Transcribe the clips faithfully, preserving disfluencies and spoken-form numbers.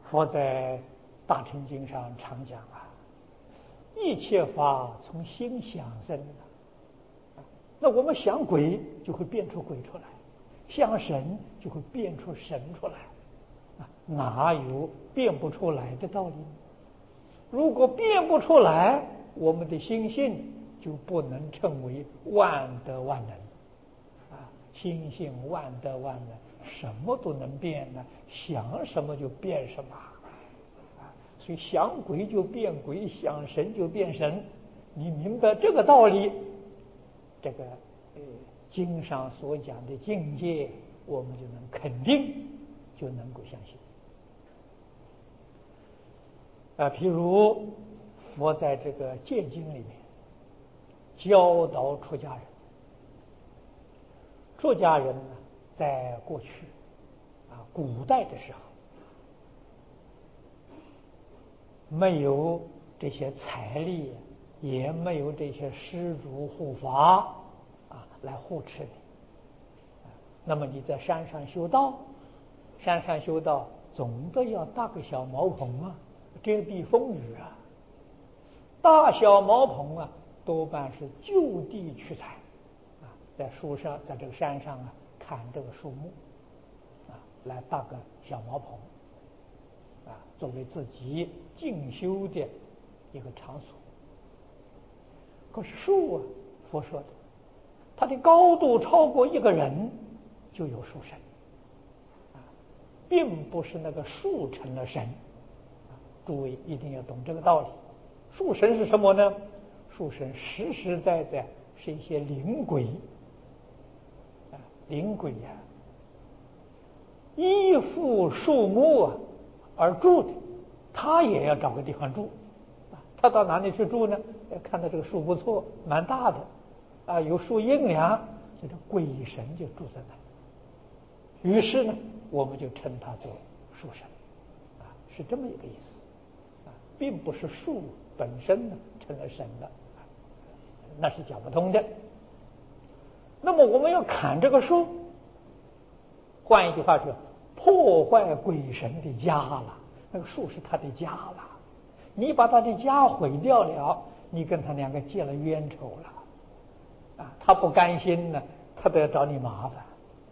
佛在大乘经上常讲啊，一切法从心想生的。那我们想鬼就会变出鬼出来，想神就会变出神出来，哪有变不出来的道理呢？如果变不出来，我们的心性就不能称为万德万能啊！心性万德万能，什么都能变呢，想什么就变什么啊！所以想鬼就变鬼，想神就变神。你明白这个道理，这个呃经上所讲的境界，我们就能肯定，就能够相信啊。譬如佛在这个戒经里面教导出家人，出家人呢，在过去啊古代的时候，没有这些财力，也没有这些施主护法啊来护持你。那么你在山上修道，山上修道总得要搭个小茅棚啊，遮蔽风雨啊。大小茅棚啊，多半是就地取材啊，在树上，在这个山上啊，砍这个树木啊，来搭个小茅棚啊，作为自己进修的一个场所。可是树啊，佛说的，它的高度超过一个人，就有树神啊，并不是那个树成了神啊。诸位一定要懂这个道理。树神是什么呢？树神实实在在是一些灵鬼啊，灵鬼呀、啊，依附树木啊而住的，他也要找个地方住啊。他到哪里去住呢？看到这个树不错，蛮大的啊，有树阴凉，这个鬼神就住在那。于是呢，我们就称他做树神啊，是这么一个意思啊，并不是树本身呢成了神了，那是讲不通的。那么我们要砍这个树，换一句话说，破坏鬼神的家了。那个树是他的家了，你把他的家毁掉了，你跟他两个结了冤仇了啊！他不甘心呢，他都要找你麻烦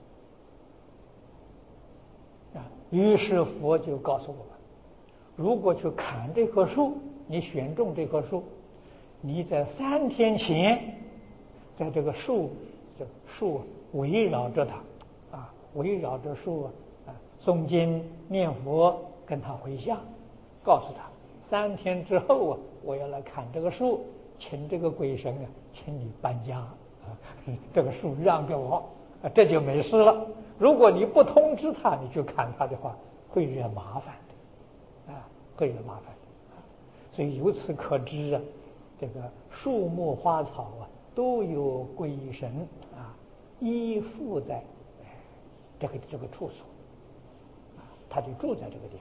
啊。于是佛就告诉我们，如果去砍这棵树，你选中这棵树，你在三天前，在这个树，这树围绕着它啊，围绕着树啊，诵经念佛，跟他回向，告诉他三天之后啊，我要来砍这个树，请这个鬼神啊，请你搬家啊，这个树让给我啊，这就没事了。如果你不通知他，你去砍他的话，会惹麻烦的啊，会惹麻烦的。所以由此可知啊，这个树木花草啊，都有鬼神啊依附在这个这个处所啊，他就住在这个地方。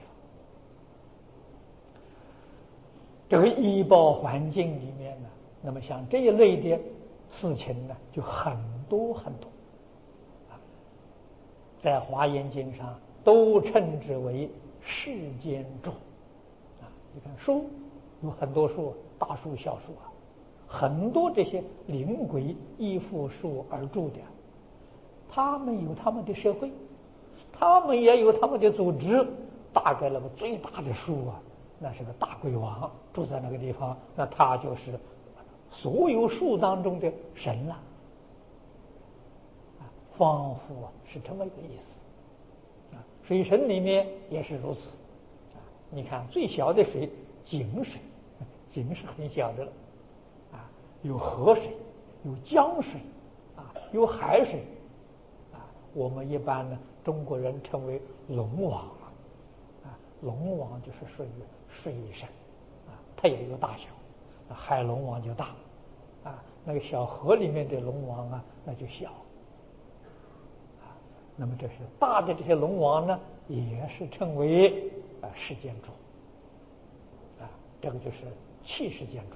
这个医报环境里面呢，那么像这一类的事情呢，就很多很多啊，在华严经上都称之为世间住啊。你看树有很多树，大树小树啊，很多这些灵鬼依附树而住的，他们有他们的社会，他们也有他们的组织。大概那个最大的树啊，那是个大鬼王住在那个地方，那他就是所有树当中的神了啊，仿佛啊是这么一个意思啊。水神里面也是如此啊。你看最小的水井水，井是很小的了啊，有河水，有江水啊，有海水啊。我们一般呢，中国人称为龙王啊，龙王就是属于水神啊，它也有大小，海龙王就大啊，那个小河里面的龙王啊，那就小啊。那么这是大的这些龙王呢，也是称为啊世间主啊，这个就是气世间主。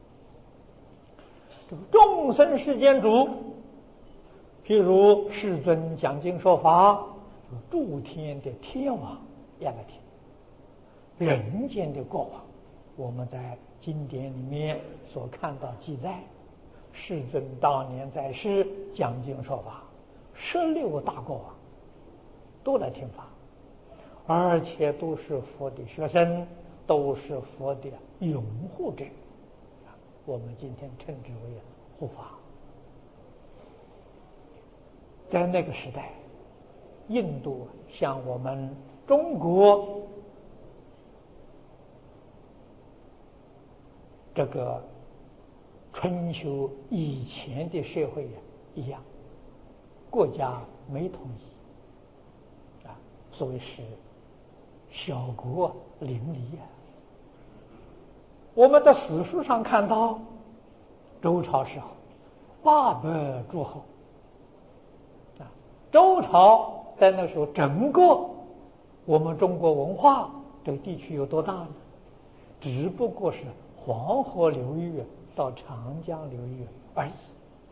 这个众生世间主，譬如世尊讲经说法，诸天的天王也来听人间的过往。我们在经典里面所看到记载，世尊当年在世讲经说法，十六大国王都来听法，而且都是佛的学生，都是佛的拥护者，我们今天称之为护法。在那个时代，印度像我们中国这个春秋以前的社会一样，国家没统一啊，所谓是小国林立啊。我们在史书上看到，周朝时候八百诸侯啊，周朝在那时候整个我们中国文化这个地区有多大呢？只不过是黄河流域到长江流域而已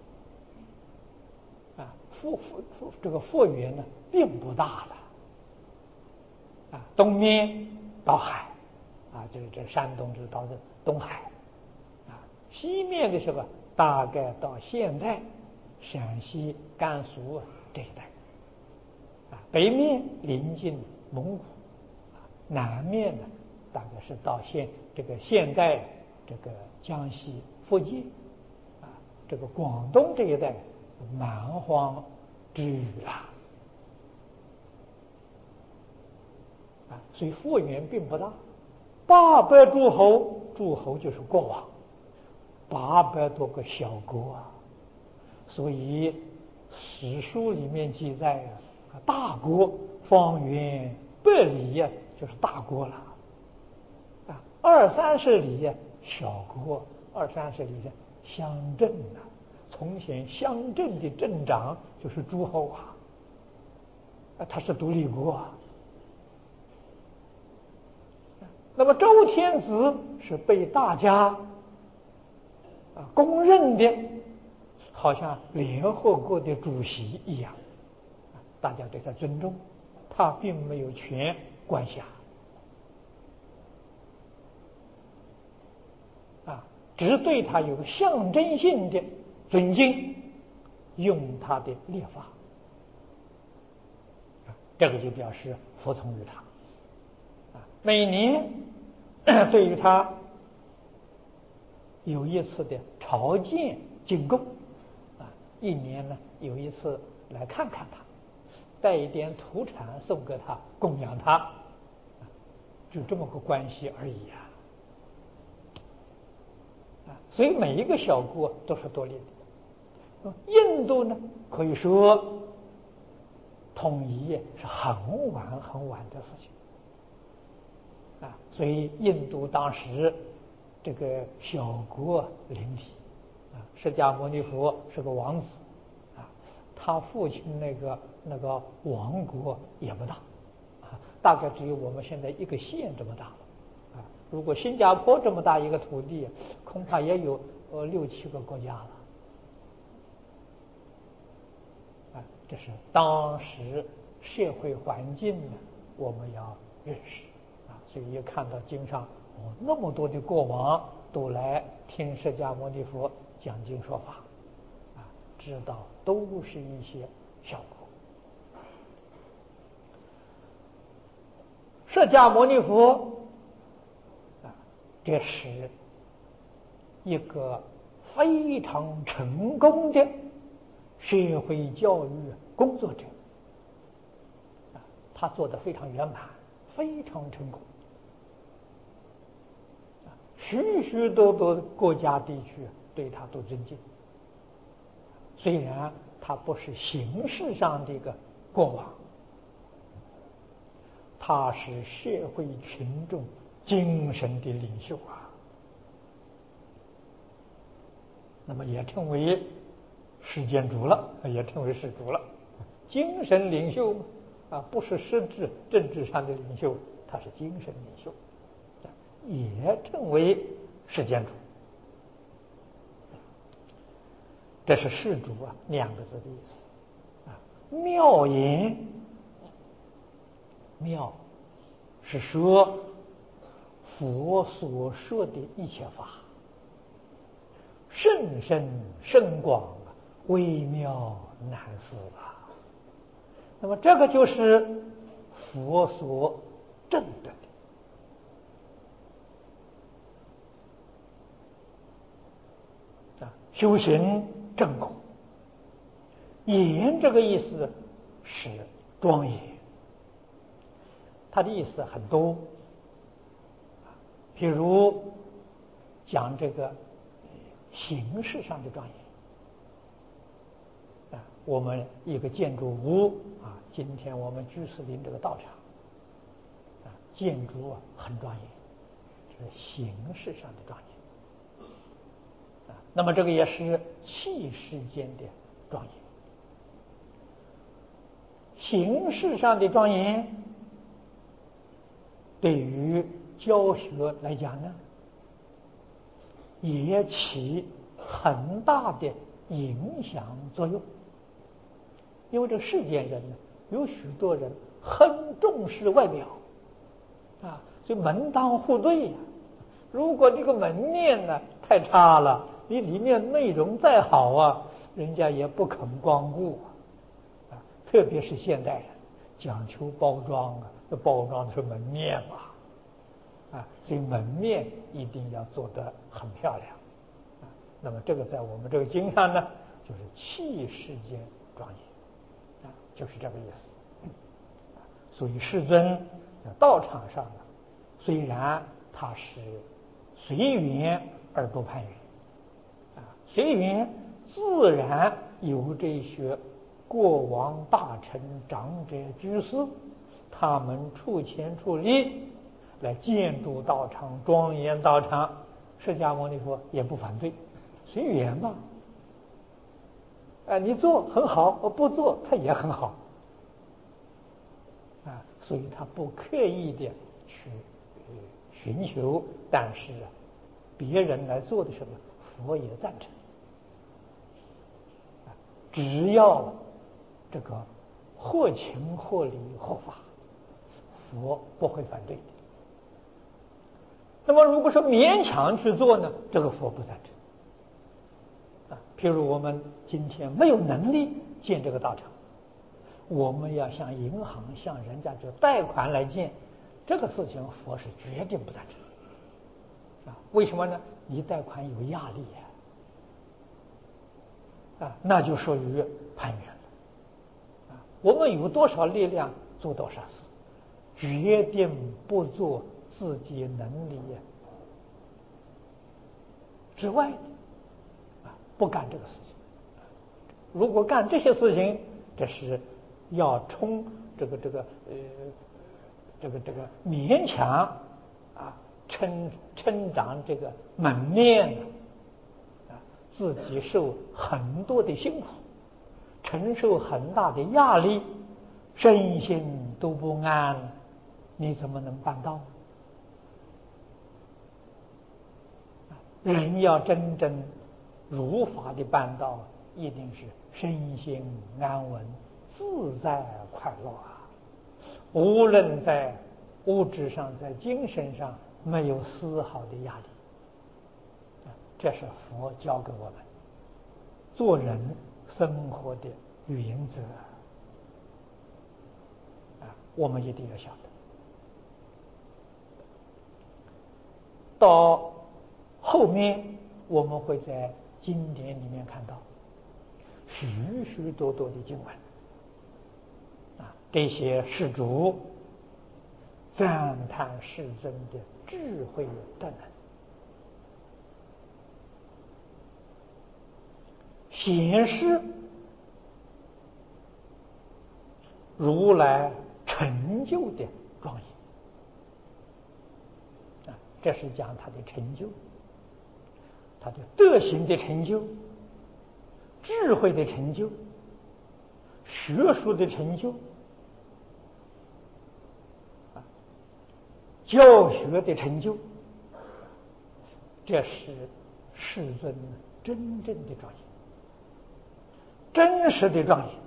啊，幅幅幅这个幅员呢并不大了啊，东面到海啊，就是这山东就到这东海啊，西面的时候大概到现在陕西、甘肃这一带啊，北面临近蒙古啊，南面呢大概是到现这个现在这个江西、福建啊，这个广东这一带蛮荒之域了啊，所以幅员并不大。八百诸侯，诸侯就是国王，八百多个小国啊，所以史书里面记载啊，大国方圆百里呀，就是大国了啊，二三十里呀，小国，二三十里的乡镇呐，从前乡镇的镇长就是诸侯啊，啊，他是独立国啊。那么周天子是被大家啊公认的，好像联合国的主席一样，大家对他尊重，他并没有权管辖啊，只对他有象征性的尊敬，用他的列法，这个就表示服从于他啊。每年对于他有一次的朝见进贡啊，一年呢有一次来看看他，带一点土产送给他，供养他，就这么个关系而已啊。啊，所以每一个小国都是独立的。印度呢，可以说统一是很晚很晚的事情啊，所以印度当时这个小国林立啊，释迦牟尼佛是个王子啊，他父亲那个那个王国也不大啊，大概只有我们现在一个县这么大了啊。如果新加坡这么大一个土地，恐怕也有呃六七个国家了啊。这是当时社会环境呢，我们要认识啊。所以也看到经上哦，那么多的国王都来听释迦牟尼佛讲经说法啊，知道都是一些小国。释迦牟尼佛啊，这是一个非常成功的社会教育工作者啊，他做得非常圆满，非常成功。许许多多国家地区对他都尊敬，虽然他不是形式上的一个国王，他是社会群众精神的领袖啊，那么也称为世间主了，也称为世主了。精神领袖啊，不是实质政治上的领袖，他是精神领袖，也称为世间主。这是世主啊两个字的意思啊。妙言，妙是说佛所说的一切法，甚深深广，微妙难思啊。那么这个就是佛所证得的啊，修行正果。严这个意思是庄严，它的意思很多，譬如讲这个形式上的庄严啊，我们一个建筑物啊，今天我们居士林这个道场啊，建筑啊很庄严，是形式上的庄严啊。那么这个也是气世间的庄严。形式上的庄严，对于教学来讲呢，也起很大的影响作用。因为这世间人呢，有许多人很重视外表啊，所以门当户对呀、啊。如果这个门面呢太差了，你里面内容再好啊，人家也不肯光顾啊。特别是现代人讲求包装啊，这包装的是门面嘛，啊，所以门面一定要做得很漂亮，啊，那么这个在我们这个经上呢，就是气世间庄严，啊，就是这个意思。所以世尊在道场上呢，虽然他是随缘而不攀缘，啊，随缘自然有这些过往大臣、长者、居士，他们出钱出力来建筑道场、庄严道场，释迦牟尼佛也不反对，随缘嘛。啊，你做很好，不做他也很好，啊，所以他不刻意的去寻求，但是啊，别人来做的时候，佛也赞成，啊，只要这个或情或理或法，佛不会反对的。那么如果说勉强去做呢，这个佛不赞成啊。譬如我们今天没有能力建这个道场，我们要向银行向人家就贷款来建，这个事情佛是绝对不赞成啊。为什么呢？你贷款有压力呀，啊，那就属于攀缘了啊。我们有多少力量做多少事，决定不做自己能力之外的啊，不干这个事情。如果干这些事情，这是要冲这个这个呃这个这个勉强啊撑撑长这个门面啊，自己受很多的辛苦，承受很大的压力，身心都不安，你怎么能办到？人要真正如法的办到，一定是身心安稳、自在快乐啊！无论在物质上，在精神上，没有丝毫的压力。这是佛教给我们做人生活的原则啊！我们一定要晓得。到后面我们会在经典里面看到许许多多的经文啊，这些施主赞叹世尊的智慧德能，显示如来成就的庄严啊，这是讲他的成就，他的德行的成就，智慧的成就，学术的成就，啊，教学的成就，这是世尊真正的庄严，真实的庄严。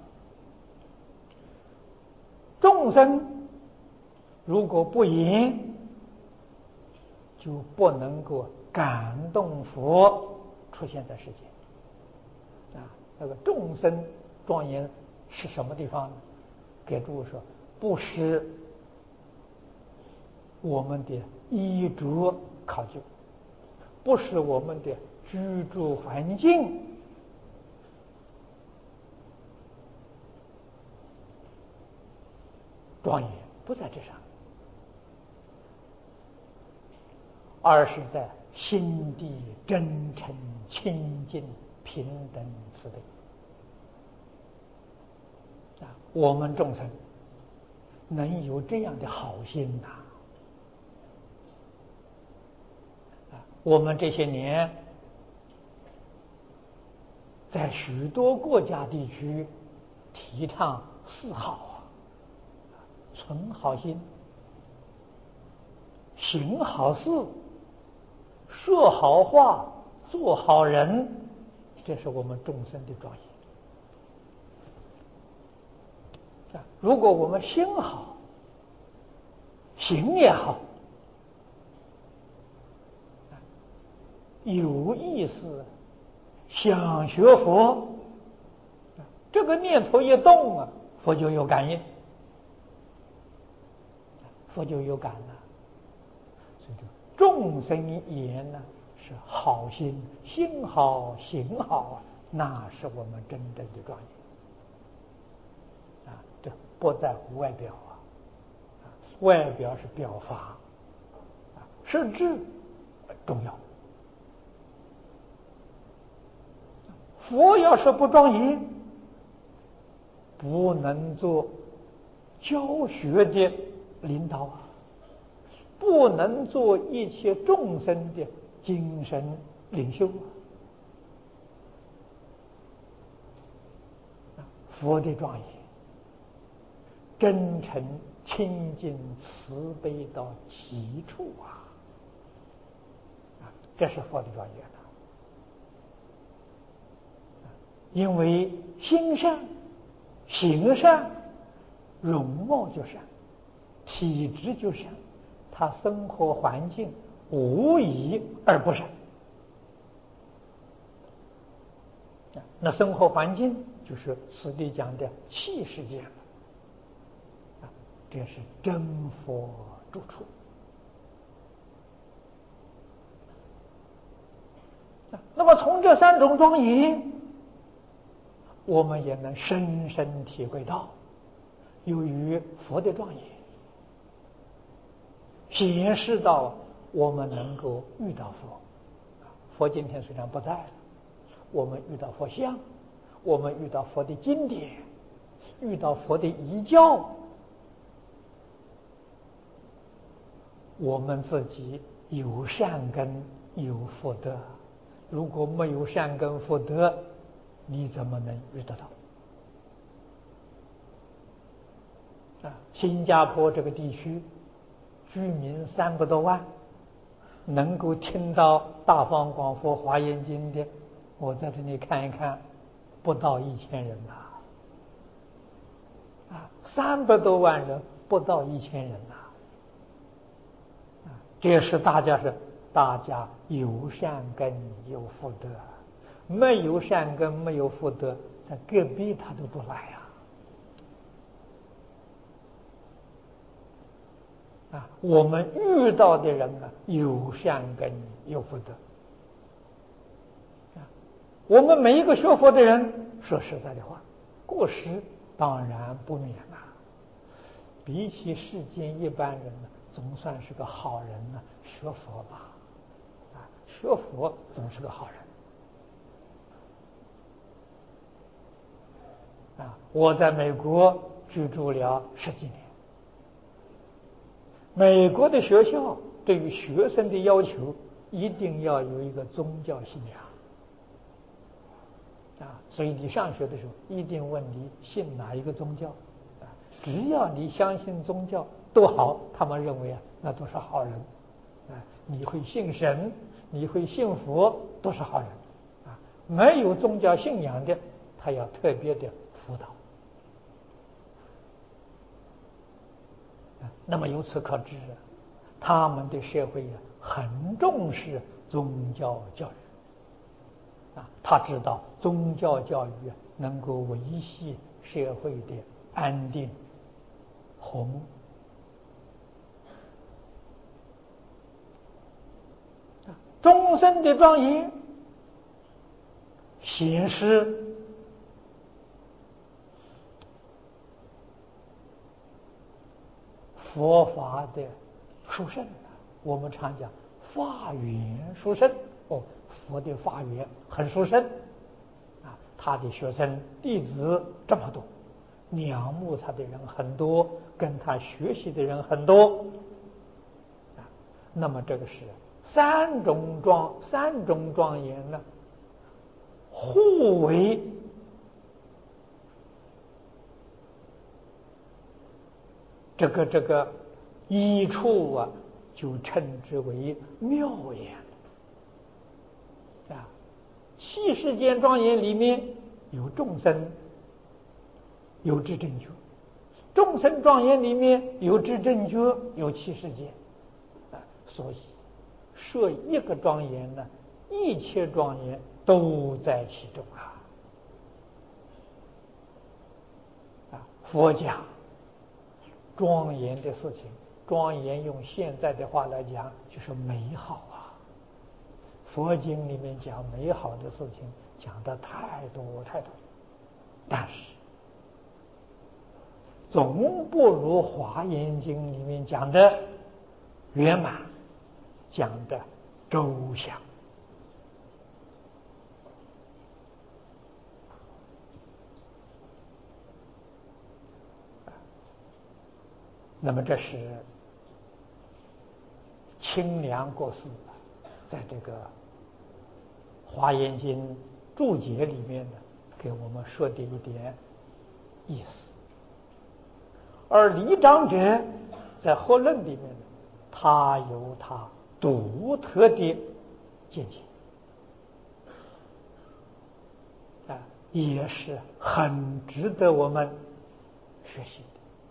众生如果不言， 就不能够感动佛出现在世间。啊，那个众生庄严是什么地方呢？给诸位说，不是我们的衣着考究，不是我们的居住环境庄严，不在这上，而是在心地真诚、清净、平等、慈悲。啊，我们众生能有这样的好心呐！啊，我们这些年在许多国家地区提倡四好啊，存好心，行好事，说好话，做好人，这是我们众生的庄严。如果我们心好，行也好，有意思想学佛，这个念头一动啊，佛就有感应，佛就有感了。所以众生言呢是好心，心好行好啊，那是我们真正的庄严啊！这不在乎外表啊，外表是表法啊，实质重要。佛要是不庄严，不能做教学的领导啊，不能做一切众生的精神领袖啊。佛的庄严，真诚、清净、慈悲到极处啊！啊，这是佛的庄严啊！因为心善、行善，容貌就善，体质就善，他生活环境无一而不善。那生活环境就是此地讲的气世界了，啊，这是真佛住处。那么从这三种庄严，我们也能深深体会到，由于佛的庄严，显示到我们能够遇到佛。佛今天虽然不在了，我们遇到佛像，我们遇到佛的经典，遇到佛的遗教，我们自己有善根有福德。如果没有善根福德，你怎么能遇得到？啊，新加坡这个地区居民三百多万，能够听到大方广佛华严经的，我在这里看一看，不到一千人呐！啊，三百多万人，不到一千人呐！啊，这是大家是大家有善根有福德，没有善根没有福德，在隔壁他都不来啊！啊，我们遇到的人啊，有善根有福德。啊，我们每一个学佛的人，说实在的话，过失当然不免呐、啊。比起世间一般人呢，总算是个好人呢、啊。学佛吧，啊，学佛总是个好人。啊，我在美国居住了十几年。美国的学校对于学生的要求，一定要有一个宗教信仰啊，所以你上学的时候一定问你信哪一个宗教啊，只要你相信宗教都好，他们认为啊那都是好人啊，你会信神，你会信佛，都是好人啊。没有宗教信仰的，他要特别的辅导。那么由此可知，他们的社会啊很重视宗教教育啊，他知道宗教教育能够维系社会的安定和睦。终身的庄严显示佛法的殊胜。我们常讲法缘殊胜，哦，佛的法缘很殊胜啊，他的学生弟子这么多，仰慕他的人很多，跟他学习的人很多啊。那么这个是三种庄三种庄严呢，互为这个这个一处啊，就称之为妙言啊。七世间庄严里面有众生，有知正觉；众生庄严里面有知正觉，有七世间啊。所以设一个庄严呢，一切庄严都在其中啊。啊，佛讲庄严的事情，庄严用现在的话来讲就是美好啊。佛经里面讲美好的事情讲的太多太多，但是总不如华严经里面讲的圆满，讲的周详。那么这是清凉国师在这个华严经注解里面呢，给我们说的一点意思。而李长者在合论里面呢，他有他独特的见解啊，也是很值得我们学习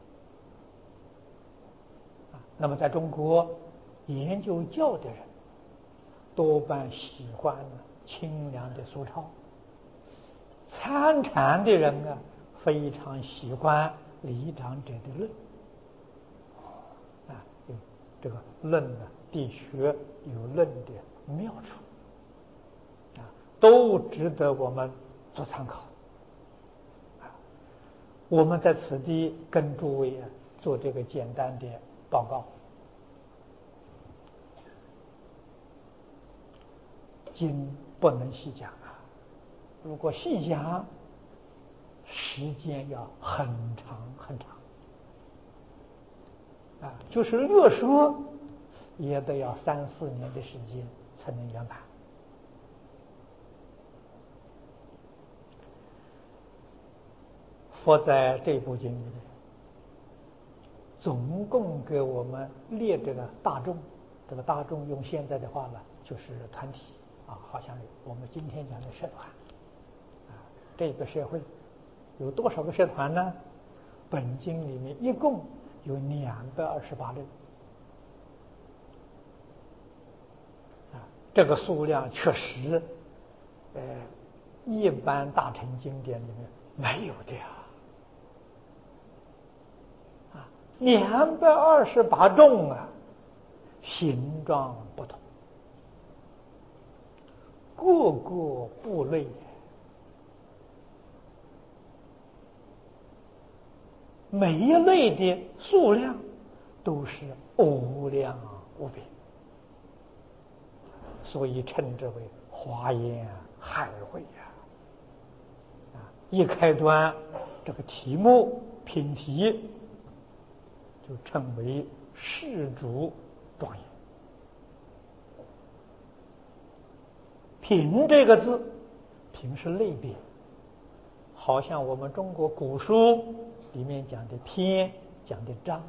的啊。那么在中国研究教的人多半喜欢清凉的俗抄，参禅的人啊非常喜欢李长者的论啊，有这个论呢，的确有论的妙处啊，都值得我们做参考啊。我们在此地跟诸位啊做这个简单的报告。经不能细讲啊，如果细讲，时间要很长很长啊，就是略说也得要三四年的时间才能圆满。佛在这部经里面总共给我们列这个大众，这个大众用现在的话呢，就是团体啊，好像我们今天讲的社团啊。这个社会有多少个社团呢？本经里面一共有两百二十八类啊，这个数量确实，呃，一般大乘经典里面没有的呀。啊，两百二十八众啊，形状不同，各个部类每一类的数量都是无量无边，所以称之为华严海会呀。啊，一开端这个题目品题就称为世主庄严。品这个字，品是类别，好像我们中国古书里面讲的篇，讲的章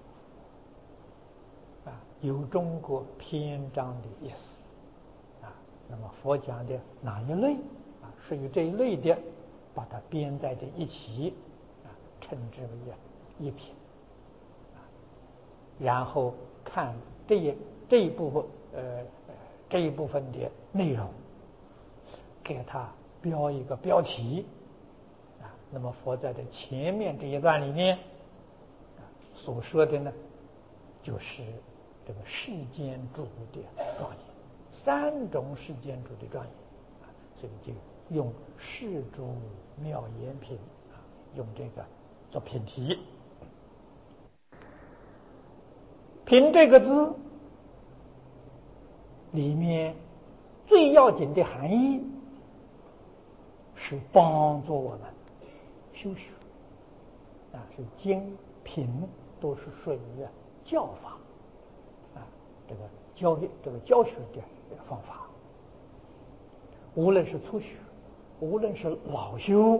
啊，有中国篇章的意思啊。那么佛讲的哪一类啊，属于这一类的，把它编在这一起啊，称之为一品啊。然后看这一这一部分呃这一部分的内容，给它标一个标题啊。那么佛在这前面这一段里面所说的呢，就是这个世间主的庄严，三种世间主的庄严啊，所以就用世主妙言品啊，用这个做品题。品这个字里面最要紧的含义是帮助我们修学啊，是经品都是属于教法啊，这个教这个教学的方法，无论是初学，无论是老修，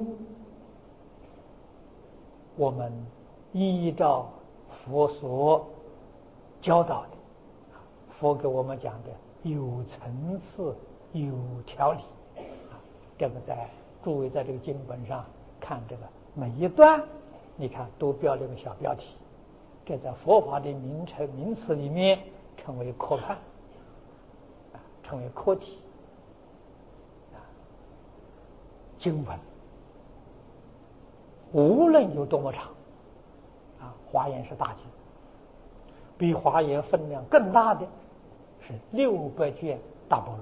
我们依照佛所教导的，佛给我们讲的有层次、有条理啊，这个在诸位在这个经本上看这个每一段，你看都标了个小标题，这在佛法的名称名词里面称为科判啊，称为科题啊。经文无论有多么长啊，华严是大经，比华严分量更大的是六百卷大般若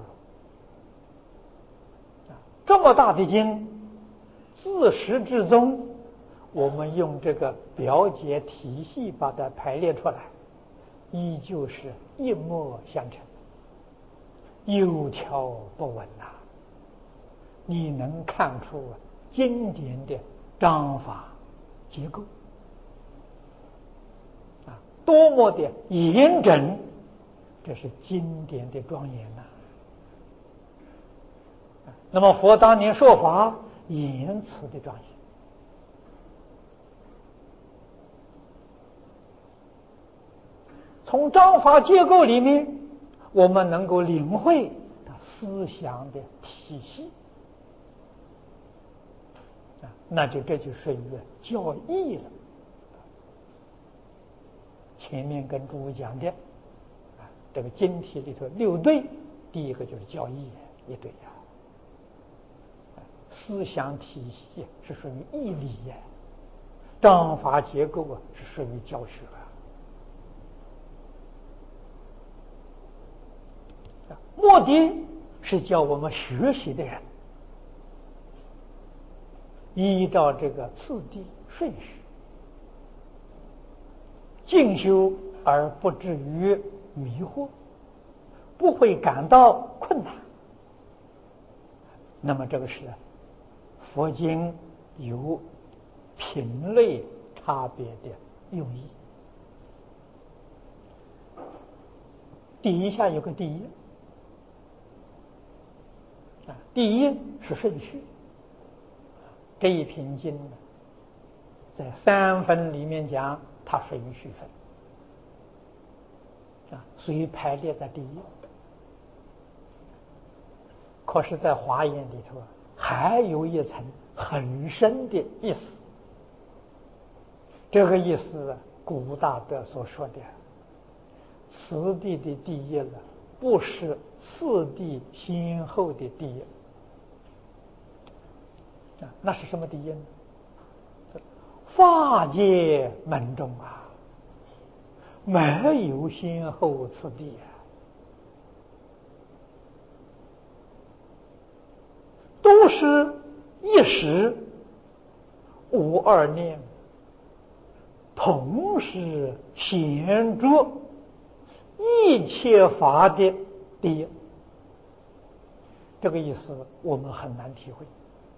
啊，这么大的经，自始至终，我们用这个表解体系把它排列出来，依旧是一脉相承，有条不紊呐、啊。你能看出经典的章法结构啊，多么的严整，这是经典的庄严呐、啊。那么佛当年说法，言辞的庄严。从章法结构里面，我们能够领会他思想的体系啊，那就这就属于教义了。前面跟诸位讲的啊，这个经题里头六对，第一个就是教义一对呀、啊，思想体系是属于义理呀、啊，章法结构啊是属于教学啊。目的是叫我们学习的人依照这个次第顺序进修，而不至于迷惑，不会感到困难。那么这个是佛经有品类差别的用意。第一下有个第一啊，第一是顺序。这一品经在三分里面讲，它属于序分啊，所以排列在第一。可是，在华严里头还有一层很深的意思。这个意思，古大德所说的此地的第一了，不是次第先后的第一啊，那是什么第一呢？法界门中啊，没有先后次第啊，都是一时无二念，同时显著一切法的第一。这个意思我们很难体会。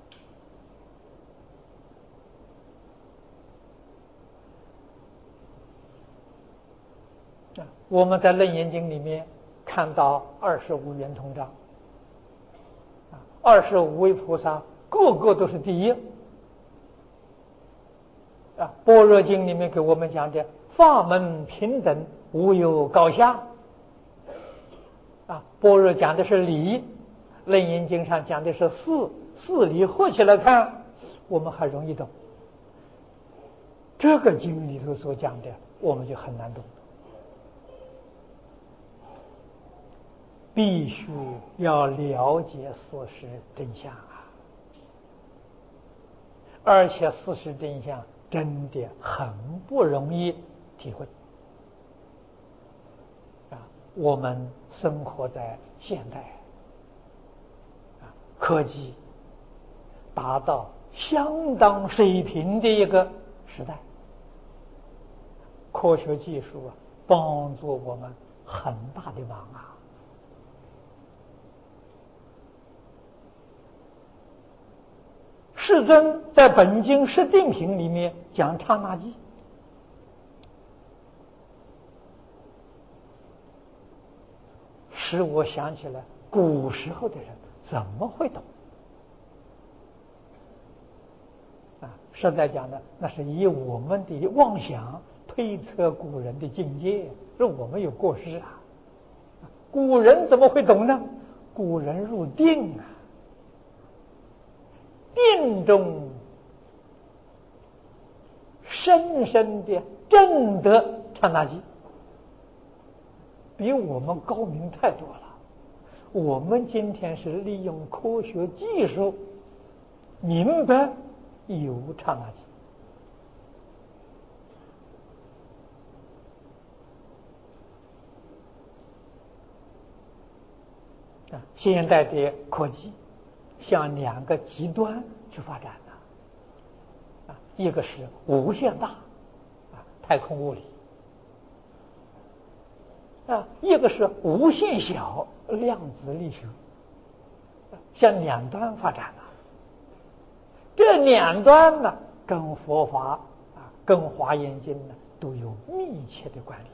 我们在《楞严经》里面看到二十五圆通章，二十五位菩萨个个都是第一啊。《般若经》里面给我们讲的法门平等，无有高下啊。般若讲的是理，《楞严经》上讲的是事，事理合起来看，我们还容易懂。这个经里头所讲的，我们就很难懂。 必须要了解事实真相啊！而且事实真相真的很不容易体会啊！我们生活在现代啊，科技达到相当水平的一个时代，科学技术啊，帮助我们很大的忙啊！世尊在本经释定品里面讲刹那记，使我想起来古时候的人怎么会懂啊？实在讲呢，那是以我们的妄想推测古人的境界，让我们有过失啊。古人怎么会懂呢？古人入定啊，定中深深的证得刹那记，比我们高明太多了。我们今天是利用科学技术明白有刹那记啊，现代的科技向两个极端去发展了啊，一个是无限大啊，太空物理啊，一个是无限小量子力学，向两端发展了。这两端呢，跟佛法啊，跟华严经呢都有密切的关联。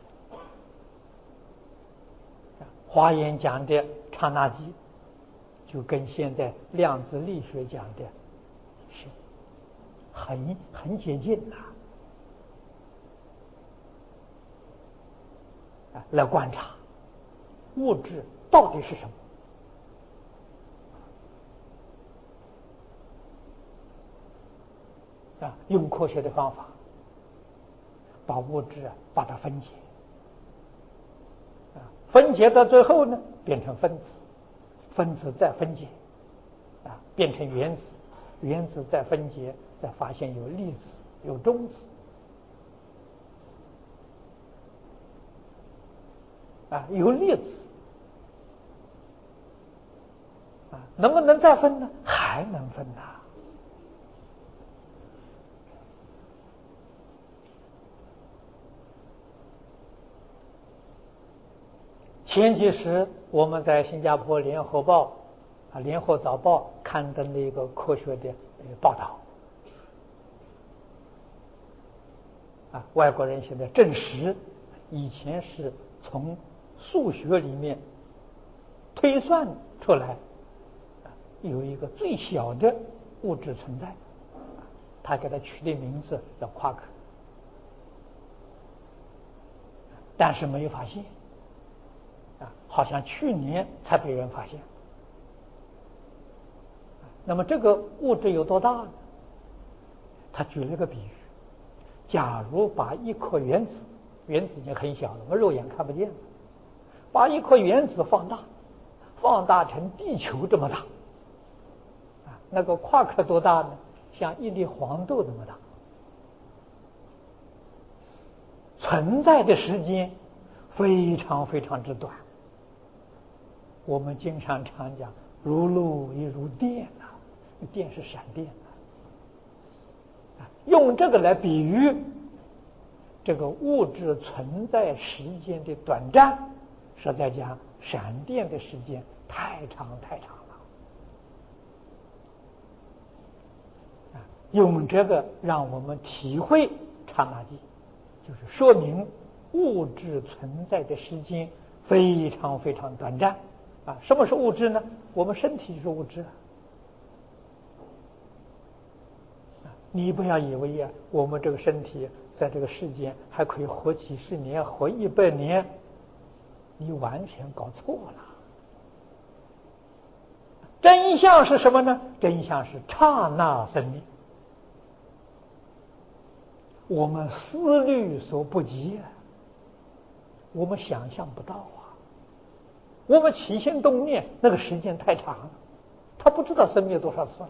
华严讲的刹那记，就跟现在量子力学讲的是很很接近呐。啊，来观察物质到底是什么。啊，用科学的方法把物质啊把它分解，啊，分解到最后呢变成分子，分子再分解，啊，变成原子，原子再分解，再发现有粒子有中子，啊，有粒子，啊，能不能再分呢？还能分呐。前几时我们在新加坡联合报啊、联合早报刊登了一个科学的报道，啊，外国人现在证实，以前是从数学里面推算出来，啊，有一个最小的物质存在，他给它取的名字叫夸克，但是没有发现。啊，好像去年才被人发现。那么这个物质有多大呢？他举了个比喻，假如把一颗原子，原子已经很小了，我们肉眼看不见了，把一颗原子放大，放大成地球这么大，啊，那个夸克多大呢？像一粒黄豆那么大，存在的时间非常非常之短。我们经常常讲如露亦如电呐、啊，电是闪电啊，用这个来比喻这个物质存在时间的短暂，实在讲闪电的时间太长太长了啊，用这个让我们体会刹那记，就是说明物质存在的时间非常非常短暂。啊，什么是物质呢？我们身体就是物质啊！你不要以为呀、啊，我们这个身体在这个世间还可以活几十年、活一百年，你完全搞错了。真相是什么呢？真相是刹那生命，我们思虑所不及啊，我们想象不到啊。 我们起心动念那个时间太长了，他不知道生灭多少次了。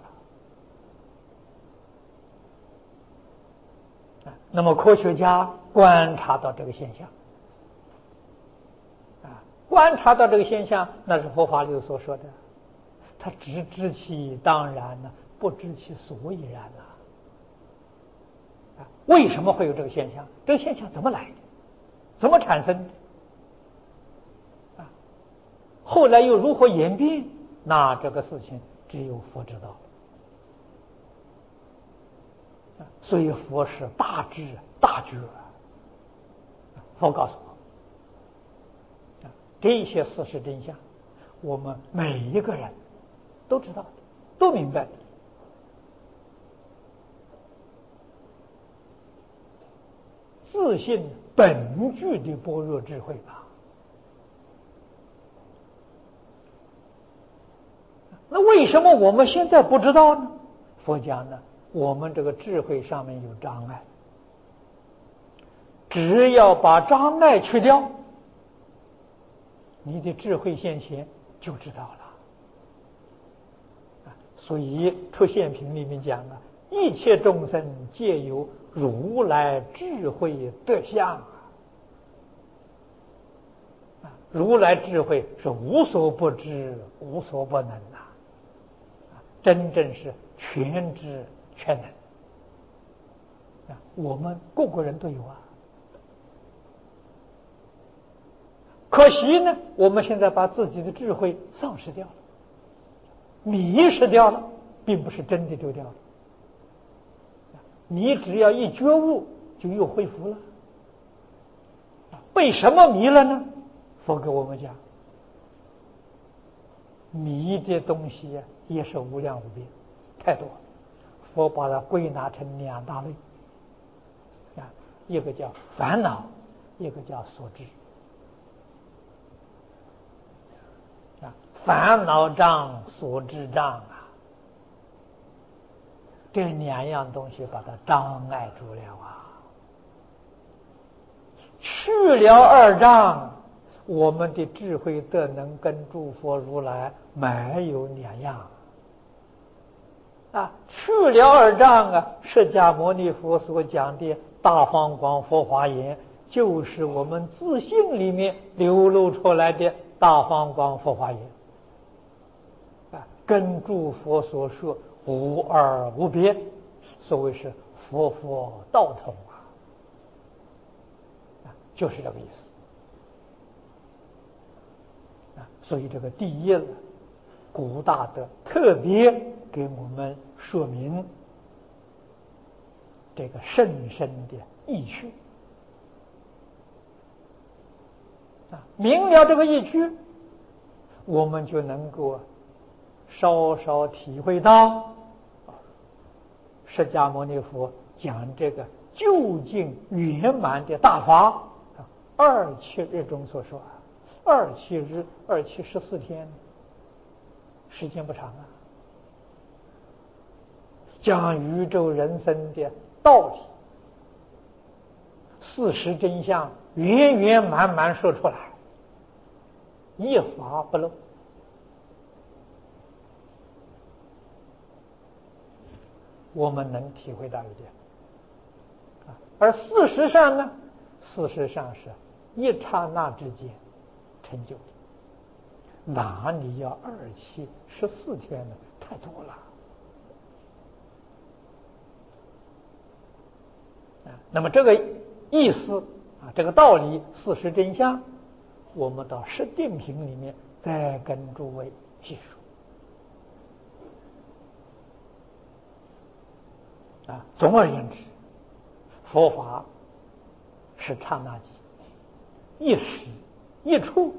那么科学家观察到这个现象，啊，观察到这个现象，那是佛法里所说的，他只知其当然呢，不知其所以然啊。啊，为什么会有这个现象？这个现象怎么来的？怎么产生的？啊，后来又如何演变？那这个事情只有佛知道。所以佛是大智大觉，佛告诉我，这些事实真相，我们每一个人都知道的，都明白的。自信本具的般若智慧吧。那为什么我们现在不知道呢？佛讲呢，我们这个智慧上面有障碍，只要把障碍去掉，你的智慧现前就知道了。所以出现品里面讲啊，一切众生皆有如来智慧德相啊，如来智慧是无所不知无所不能啊，真正是全知全能啊，我们个个人都有啊。可惜呢，我们现在把自己的智慧丧失掉了，迷失掉了，并不是真的丢掉了。你只要一觉悟，就又恢复了。被什么迷了呢？佛给我们讲，迷的东西呀，也是无量无边，太多了。佛把它归纳成两大类啊，一个叫烦恼，一个叫所知。啊，烦恼障、所知障啊，这两样东西把它障碍住了啊。去了二障，我们的智慧德能跟诸佛如来没有两样啊。去了二障啊，释迦牟尼佛所讲的大方广佛华严，就是我们自信里面流露出来的大方广佛华严啊，跟诸佛所说无二无别，所谓是佛佛道同啊，啊，就是这个意思啊。所以这个第一了，古大德特别给我们说明这个甚深的意趣啊，明了这个意趣，我们就能够稍稍体会到释迦牟尼佛讲这个究竟圆满的大法，二七日中所说，二七日二七十四天，时间不长啊，将宇宙人生的道理、事实真相圆圆满满说出来，一法不漏。我们能体会到一点，而事实上呢，事实上是一刹那之间成就的，哪里要二七十四天呢？太多了啊！那么这个意思啊，这个道理、事实真相，我们到释定品里面再跟诸位细说。啊，总而言之，佛法是刹那即，一时一处，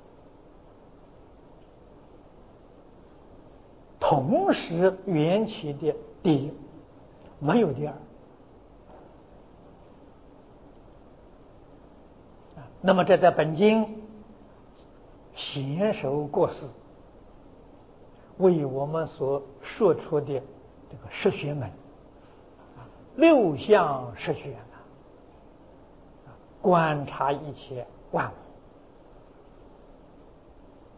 同时缘起的第一，没有第二。啊，那么这在本经显首过世为我们所说出的这个十学门。六相十学呢，观察一切万物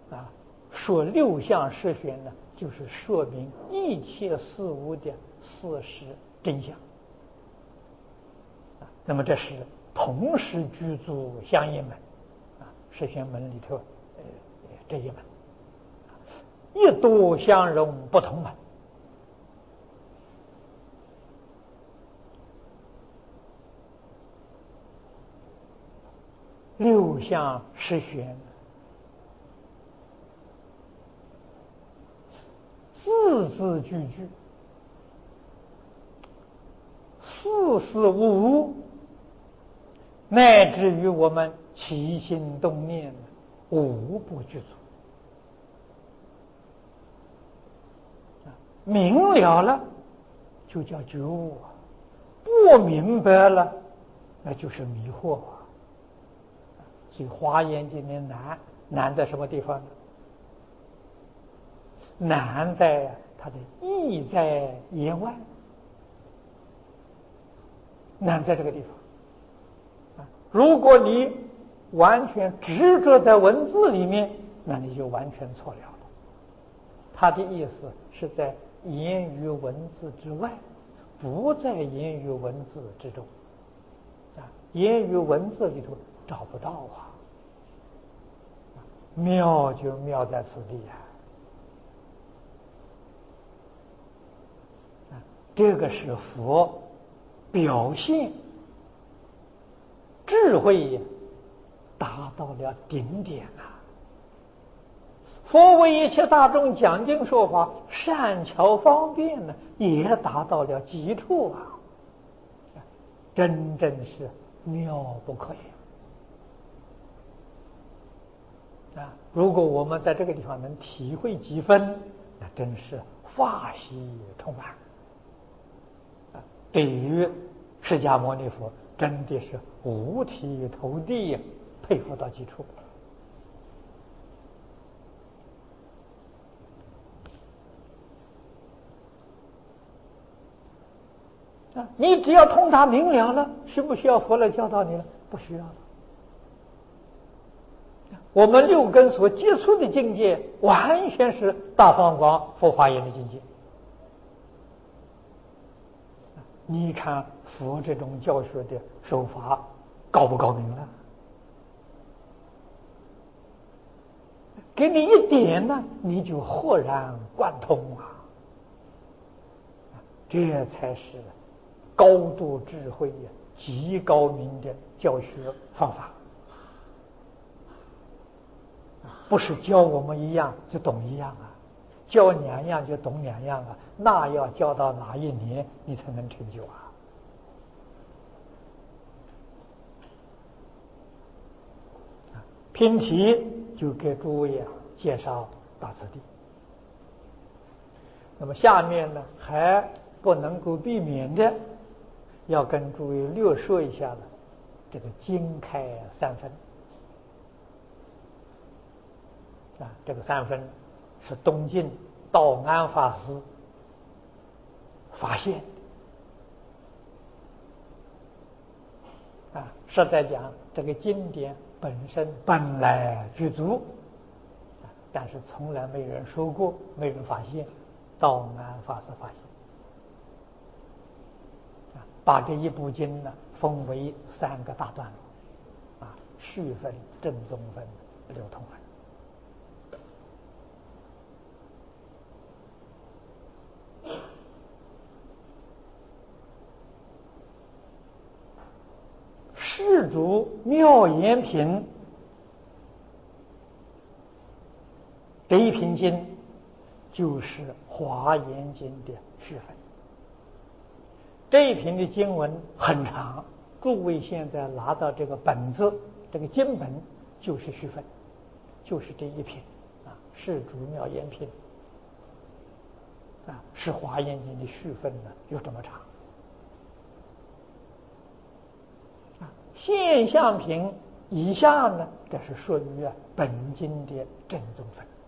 啊，说六相十玄呢，就是说明一切事物的事实真相。啊，那么这是同时具足相应门，啊，十玄门里头，呃，这一门，一多相容不同门。六相十玄，字字句句，事事物物，乃至于我们起心动念，无不具足。明了了，就叫觉悟啊；不明白了，那就是迷惑啊。所以《华严经》里面难难在什么地方呢？难在它的意在言外，难在这个地方。如果你完全执着在文字里面，那你就完全错了了。他的意思是在言语文字之外，不在言语文字之中。啊，言语文字里头找不到啊。妙就妙在此地啊！这个是佛表现智慧达到了顶点啊！佛为一切大众讲经说法，善巧方便呢，也达到了极处啊！真正是妙不可言。啊！如果我们在这个地方能体会几分，那真是法喜充满。啊，对于释迦牟尼佛，真的是五体投地，佩服到极处。啊，你只要通达明了了，需不需要佛来教导你了？不需要了。我们六根所接触的境界，完全是大放光佛华严的境界。你看佛这种教学的手法高不高明了？给你一点呢，你就豁然贯通啊！这才是高度智慧、极高明的教学方法。不是教我们一样就懂一样啊，教两样就懂两样啊，那要教到哪一年你才能成就啊？拼题就给诸位介绍到此地。那么下面呢，还不能够避免的，要跟诸位略说一下了，这个经开三分。啊，这个三分是东晋道安法师发现的。啊，实在讲，这个经典本身本来具足，但是从来没人说过，没人发现，道安法师发现。啊，把这一部经呢分为三个大段落，啊，序分、正宗分、流通分。世主妙言品这一品经，就是华严经的序分。这一品的经文很长，诸位现在拿到这个本子，这个经本就是序分，就是这一品啊，世主妙言品啊，是华严经的序分呢，有这么长。现象品以下呢，这是属于啊本经的正宗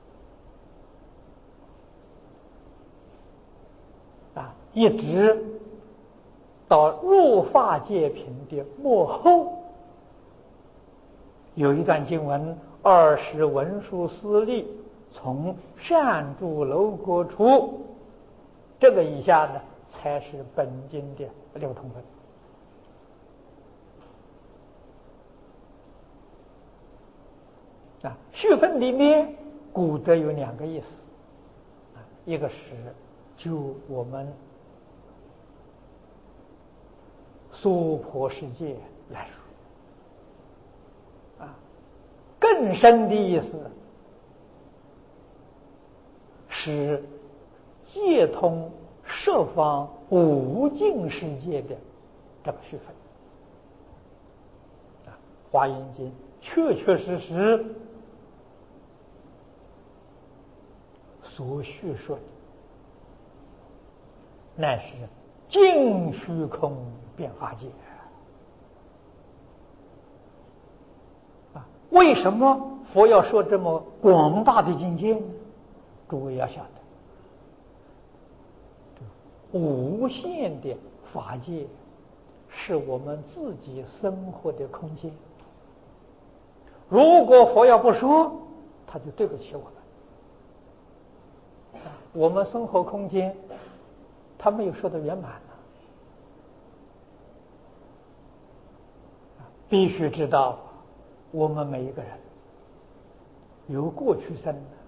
分啊，一直到入法界品的末后，有一段经文二是文殊师利从善住楼阁处，这个以下呢才是本经的六通分。啊，序分里面古德有两个意思，啊，一个是就我们娑婆世界来说，啊，更深的意思是界通十方无尽世界的这个序分。啊，《华严经》确确实实所叙说的，乃是尽虚空遍法界啊！为什么佛要说这么广大的境界呢？诸位要晓得，无限的法界是我们自己生活的空间。如果佛要不说，他就对不起我们。我们生活空间他没有说的圆满呢。必须知道我们每一个人有过去生的，